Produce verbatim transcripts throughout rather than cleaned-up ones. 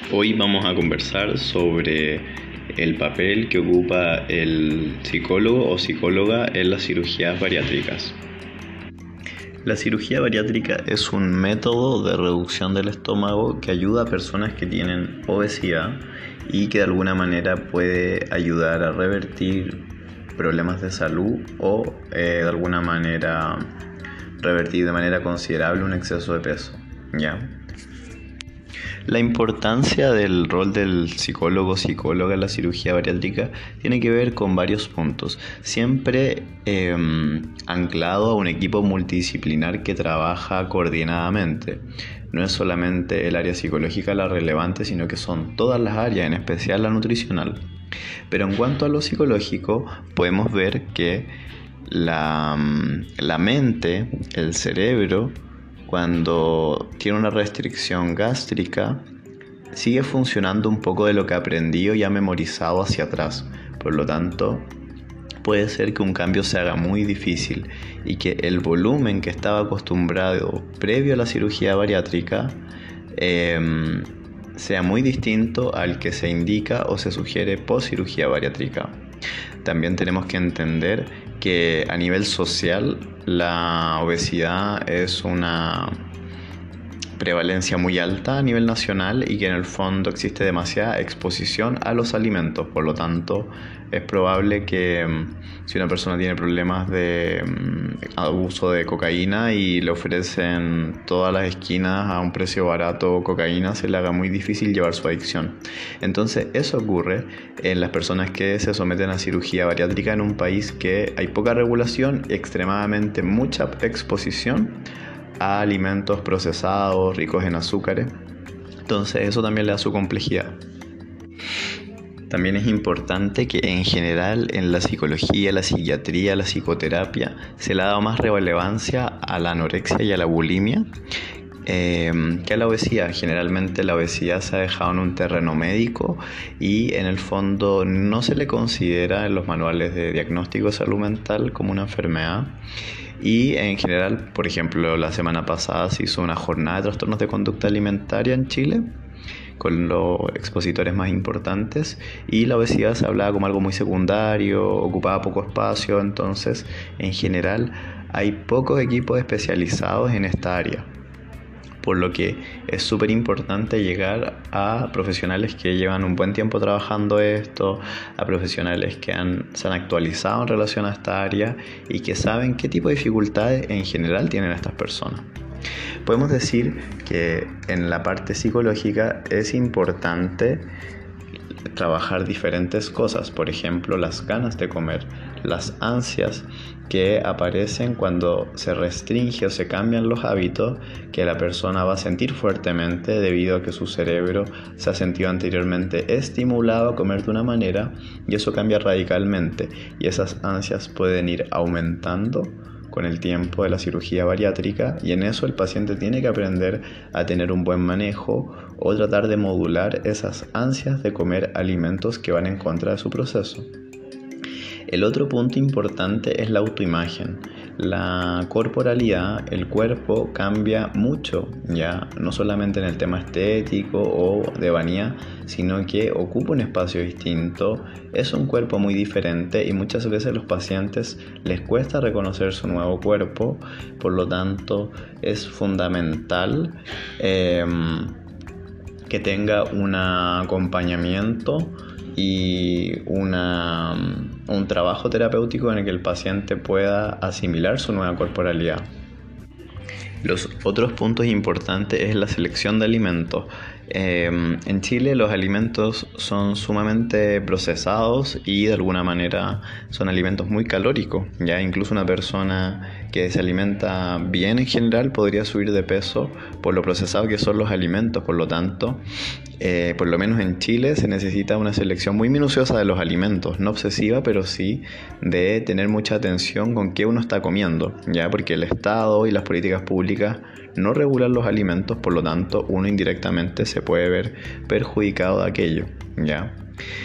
Hoy vamos a conversar sobre el papel que ocupa el psicólogo o psicóloga en las cirugías bariátricas. La cirugía bariátrica es un método de reducción del estómago que ayuda a personas que tienen obesidad y que de alguna manera puede ayudar a revertir problemas de salud o eh, de alguna manera revertir de manera considerable un exceso de peso, ¿ya? La importancia del rol del psicólogo o psicóloga en la cirugía bariátrica tiene que ver con varios puntos, siempre eh, anclado a un equipo multidisciplinar que trabaja coordinadamente. No es solamente el área psicológica la relevante, sino que son todas las áreas, en especial la nutricional. Pero en cuanto a lo psicológico, podemos ver que la, la mente, el cerebro, cuando tiene una restricción gástrica, sigue funcionando un poco de lo que ha aprendido y ha memorizado hacia atrás. Por lo tanto, puede ser que un cambio se haga muy difícil y que el volumen que estaba acostumbrado previo a la cirugía bariátrica eh, sea muy distinto al que se indica o se sugiere post cirugía bariátrica. También tenemos que entender que a nivel social la obesidad es una prevalencia muy alta a nivel nacional y que en el fondo existe demasiada exposición a los alimentos. Por lo tanto, es probable que si una persona tiene problemas de abuso de cocaína y le ofrecen todas las esquinas a un precio barato cocaína, se le haga muy difícil llevar su adicción. Entonces, eso ocurre en las personas que se someten a cirugía bariátrica en un país que hay poca regulación y extremadamente mucha exposición a alimentos procesados, ricos en azúcares. Entonces eso también le da su complejidad. También es importante que en general en la psicología, la psiquiatría, la psicoterapia se le ha dado más relevancia a la anorexia y a la bulimia eh, que a la obesidad. Generalmente la obesidad se ha dejado en un terreno médico y en el fondo no se le considera en los manuales de diagnóstico de salud mental como una enfermedad. Y en general, por ejemplo, la semana pasada se hizo una jornada de trastornos de conducta alimentaria en Chile con los expositores más importantes y la obesidad se hablaba como algo muy secundario, ocupaba poco espacio, entonces en general hay pocos equipos especializados en esta área. Por lo que es súper importante llegar a profesionales que llevan un buen tiempo trabajando esto, a profesionales que han, se han actualizado en relación a esta área y que saben qué tipo de dificultades en general tienen estas personas. Podemos decir que en la parte psicológica es importante trabajar diferentes cosas, por ejemplo, las ganas de comer, las ansias que aparecen cuando se restringe o se cambian los hábitos que la persona va a sentir fuertemente debido a que su cerebro se ha sentido anteriormente estimulado a comer de una manera y eso cambia radicalmente y esas ansias pueden ir aumentando con el tiempo de la cirugía bariátrica y en eso el paciente tiene que aprender a tener un buen manejo o tratar de modular esas ansias de comer alimentos que van en contra de su proceso. El otro punto importante es la autoimagen. La corporalidad, el cuerpo cambia mucho, ya no solamente en el tema estético o de vanidad, sino que ocupa un espacio distinto, es un cuerpo muy diferente y muchas veces a los pacientes les cuesta reconocer su nuevo cuerpo, por lo tanto es fundamental eh, que tenga un acompañamiento y una, un trabajo terapéutico en el que el paciente pueda asimilar su nueva corporalidad. Los otros puntos importantes es la selección de alimentos. Eh, en Chile los alimentos son sumamente procesados y de alguna manera son alimentos muy calóricos. Ya incluso una persona que se alimenta bien en general podría subir de peso por lo procesado que son los alimentos. Por lo tanto, eh, por lo menos en Chile se necesita una selección muy minuciosa de los alimentos, no obsesiva, pero sí de tener mucha atención con qué uno está comiendo, ya porque el Estado y las políticas públicas no regulan los alimentos, por lo tanto uno indirectamente se puede ver perjudicado de aquello, ¿ya?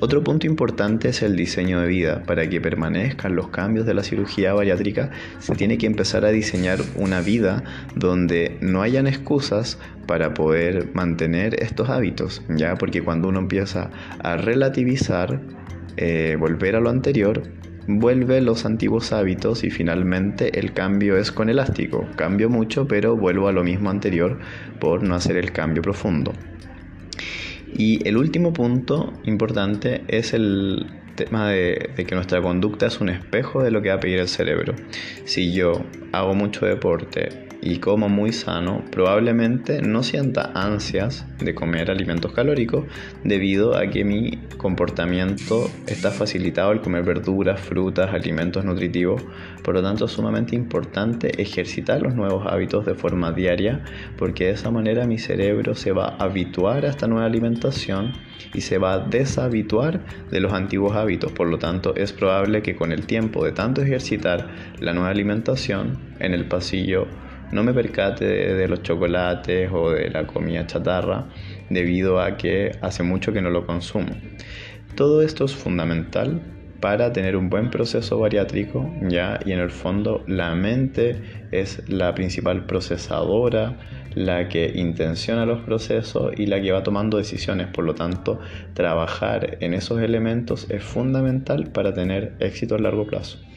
Otro punto importante es el diseño de vida. Para que permanezcan los cambios de la cirugía bariátrica, se tiene que empezar a diseñar una vida donde no hayan excusas para poder mantener estos hábitos, ¿ya? Porque cuando uno empieza a relativizar, eh, volver a lo anterior, vuelve los antiguos hábitos y finalmente el cambio es con elástico. Cambio mucho, pero vuelvo a lo mismo anterior por no hacer el cambio profundo. Y el último punto importante es el tema de, de que nuestra conducta es un espejo de lo que va a pedir el cerebro. Si yo hago mucho deporte y como muy sano, probablemente no sienta ansias de comer alimentos calóricos debido a que mi comportamiento está facilitado al comer verduras, frutas, alimentos nutritivos. Por lo tanto, es sumamente importante ejercitar los nuevos hábitos de forma diaria, porque de esa manera mi cerebro se va a habituar a esta nueva alimentación y se va a deshabituar de los antiguos hábitos. Por lo tanto, es probable que con el tiempo de tanto ejercitar la nueva alimentación en el pasillo no me percate de, de los chocolates o de la comida chatarra debido a que hace mucho que no lo consumo. Todo esto es fundamental para tener un buen proceso bariátrico, ¿ya? Y en el fondo la mente es la principal procesadora, la que intenciona los procesos y la que va tomando decisiones. Por lo tanto, trabajar en esos elementos es fundamental para tener éxito a largo plazo.